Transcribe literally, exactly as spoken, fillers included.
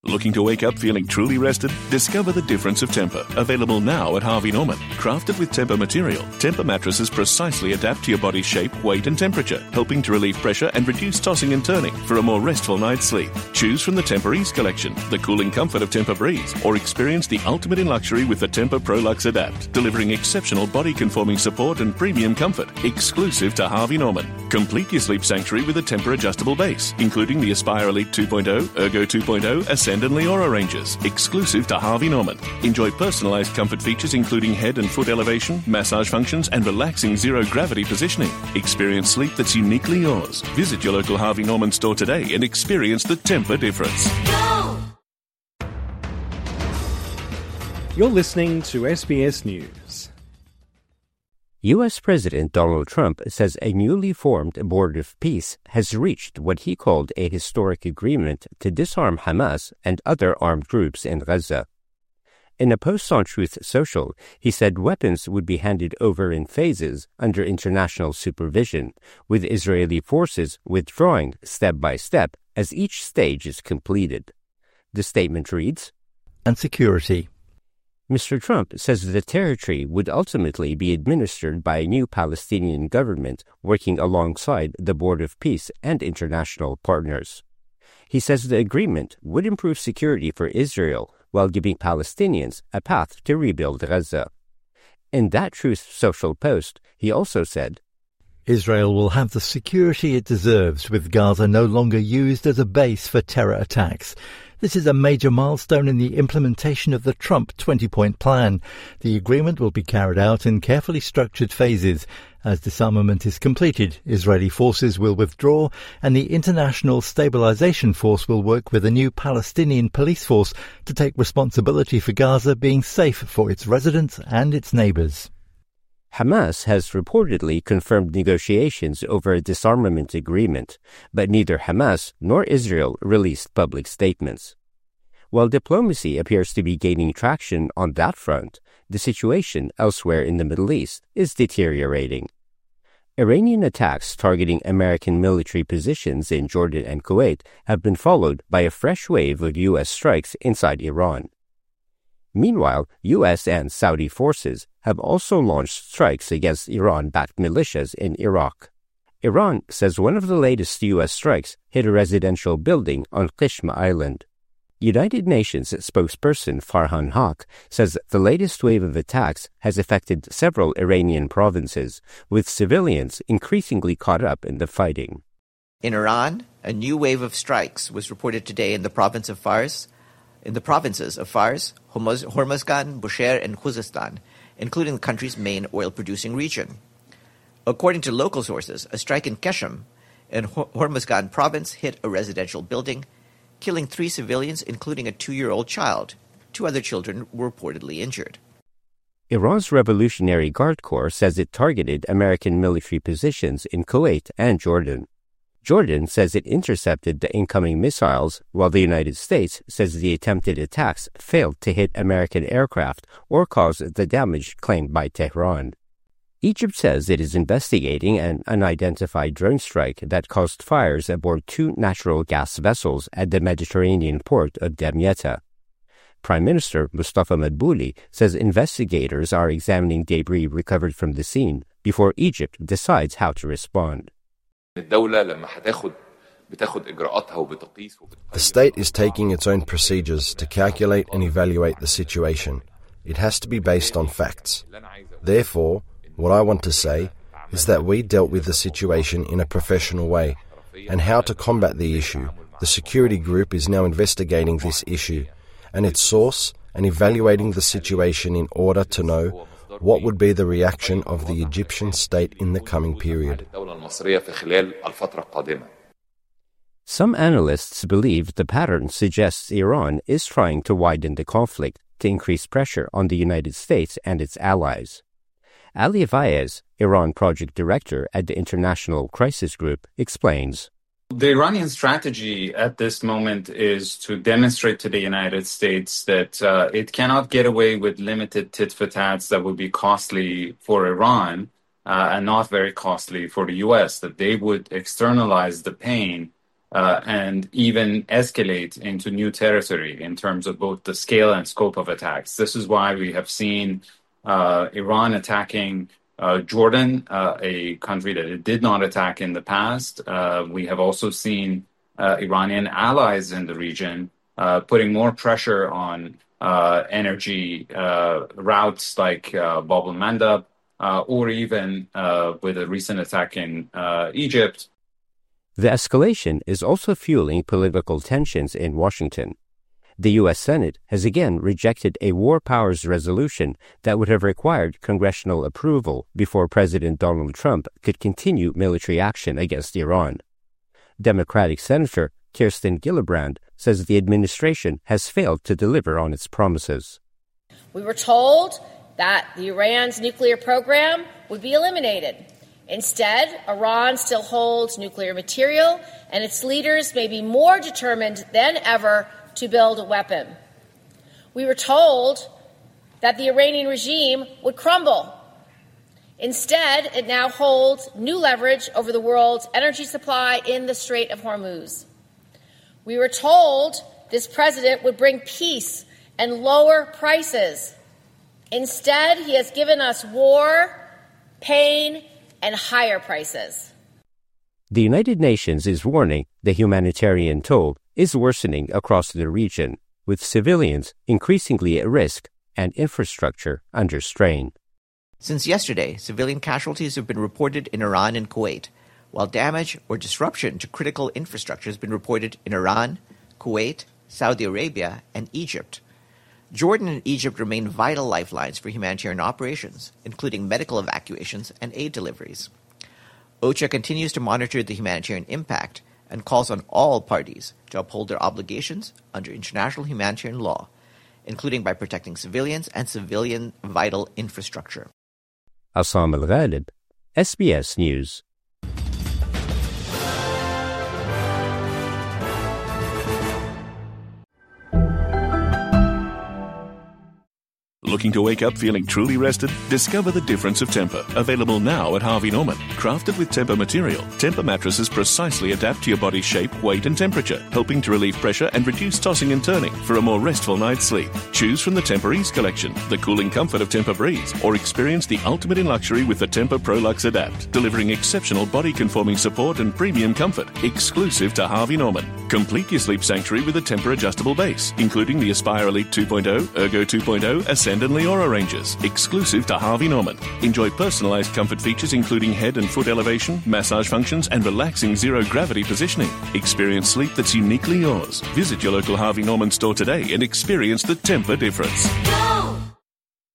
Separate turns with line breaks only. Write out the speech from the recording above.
Looking to wake up feeling truly rested? Discover the difference of Tempur. Available now at Harvey Norman. Crafted with Tempur material, Tempur mattresses precisely adapt to your body's shape, weight and temperature, helping to relieve pressure and reduce tossing and turning for a more restful night's sleep. Choose from the Tempur Ease collection, the cooling comfort of Tempur Breeze, or experience the ultimate in luxury with the Tempur ProLux Adapt, delivering exceptional body-conforming support and premium comfort, exclusive to Harvey Norman. Complete your sleep sanctuary with a Tempur adjustable base, including the Aspire Elite two point oh, Ergo two point oh, Ascend and Leora ranges, exclusive to Harvey Norman. Enjoy personalized comfort features including head and foot elevation, massage functions, and relaxing zero-gravity positioning. Experience sleep that's uniquely yours. Visit your local Harvey Norman store today and experience the Tempur difference.
Go!
You're listening to S B S News.
U S President Donald Trump says a newly formed Board of Peace has reached what he called a historic agreement to disarm Hamas and other armed groups in Gaza. In a post on Truth Social, he said weapons would be handed over in phases under international supervision, with Israeli forces withdrawing step by step as each stage is completed. The statement reads,
"And security."
Mister Trump says the territory would ultimately be administered by a new Palestinian government working alongside the Board of Peace and international partners. He says the agreement would improve security for Israel while giving Palestinians a path to rebuild Gaza. In that Truth Social post, he also said,
Israel will have the security it deserves, with Gaza no longer used as a base for terror attacks. This is a major milestone in the implementation of the Trump twenty-point plan. The agreement will be carried out in carefully structured phases. As disarmament is completed, Israeli forces will withdraw and the International Stabilization Force will work with a new Palestinian police force to take responsibility for Gaza being safe for its residents and its neighbors.
Hamas has reportedly confirmed negotiations over a disarmament agreement, but neither Hamas nor Israel released public statements. While diplomacy appears to be gaining traction on that front, the situation elsewhere in the Middle East is deteriorating. Iranian attacks targeting American military positions in Jordan and Kuwait have been followed by a fresh wave of U S strikes inside Iran. Meanwhile, U S and Saudi forces have also launched strikes against Iran-backed militias in Iraq. Iran says one of the latest U S strikes hit a residential building on Qishm Island. United Nations spokesperson Farhan Haq says the latest wave of attacks has affected several Iranian provinces, with civilians increasingly caught up in the fighting.
In Iran, a new wave of strikes was reported today in the province of Fars, in the provinces of Fars, Hormozgan, Bushehr, and Khuzestan, including the country's main oil-producing region. According to local sources, a strike in Keshem, in Hormozgan province, hit a residential building, killing three civilians, including a two-year-old child. Two other children were reportedly injured.
Iran's Revolutionary Guard Corps says it targeted American military positions in Kuwait and Jordan. Jordan says it intercepted the incoming missiles, while the United States says the attempted attacks failed to hit American aircraft or cause the damage claimed by Tehran. Egypt says it is investigating an unidentified drone strike that caused fires aboard two natural gas vessels at the Mediterranean port of Damietta. Prime Minister Mustafa Madbouli says investigators are examining debris recovered from the scene before Egypt decides how to respond.
The state is taking its own procedures to calculate and evaluate the situation. It has to be based on facts. Therefore, what I want to say is that we dealt with the situation in a professional way, and how to combat the issue. The security group is now investigating this issue and its source and evaluating the situation in order to know what would be the reaction of the Egyptian state in the coming period.
Some analysts believe the pattern suggests Iran is trying to widen the conflict to increase pressure on the United States and its allies. Ali Vaez, Iran project director at the International Crisis Group, explains.
The Iranian strategy at this moment is to demonstrate to the United States that uh, it cannot get away with limited tit-for-tats that would be costly for Iran uh, and not very costly for the U S, that they would externalize the pain uh, and even escalate into new territory in terms of both the scale and scope of attacks. This is why we have seen uh, Iran attacking uh, Jordan, uh, a country that it did not attack in the past. Uh, we have also seen uh, Iranian allies in the region uh, putting more pressure on uh, energy uh, routes like uh, Bab el-Mandab, uh, or even uh, with a recent attack in uh, Egypt.
The escalation is also fueling political tensions in Washington. The U S Senate has again rejected a war powers resolution that would have required congressional approval before President Donald Trump could continue military action against Iran. Democratic Senator Kirsten Gillibrand says the administration has failed to deliver on its promises.
We were told that the Iran's nuclear program would be eliminated. Instead, Iran still holds nuclear material, and its leaders may be more determined than ever to build a weapon. We were told that the Iranian regime would crumble. Instead, it now holds new leverage over the world's energy supply in the Strait of Hormuz. We were told this president would bring peace and lower prices. Instead, he has given us war, pain, and higher prices.
The United Nations is warning the humanitarian toll is worsening across the region, with civilians increasingly at risk and infrastructure under strain.
Since yesterday, civilian casualties have been reported in Iran and Kuwait, while damage or disruption to critical infrastructure has been reported in Iran, Kuwait, Saudi Arabia, and Egypt. Jordan and Egypt remain vital lifelines for humanitarian operations, including medical evacuations and aid deliveries. OCHA continues to monitor the humanitarian impact and calls on all parties to uphold their obligations under international humanitarian law, including by protecting civilians and civilian vital infrastructure.
Assam Al-Ghalib, S B S News.
Looking to wake up feeling truly rested? Discover the difference of Tempur. Available now at Harvey Norman. Crafted with Tempur material, Tempur mattresses precisely adapt to your body's shape, weight, and temperature, helping to relieve pressure and reduce tossing and turning for a more restful night's sleep. Choose from the Tempur Ease collection, the cooling comfort of Tempur Breeze, or experience the ultimate in luxury with the Tempur ProLux Adapt, delivering exceptional body-conforming support and premium comfort, exclusive to Harvey Norman. Complete your sleep sanctuary with a Tempur adjustable base, including the Aspire Elite two point oh, Ergo two point oh, Ascend and Leora ranges, exclusive to Harvey Norman. Enjoy personalized comfort features including head and foot elevation, massage functions, and relaxing zero-gravity positioning. Experience sleep that's uniquely yours. Visit your local Harvey Norman store today and experience the Tempur difference.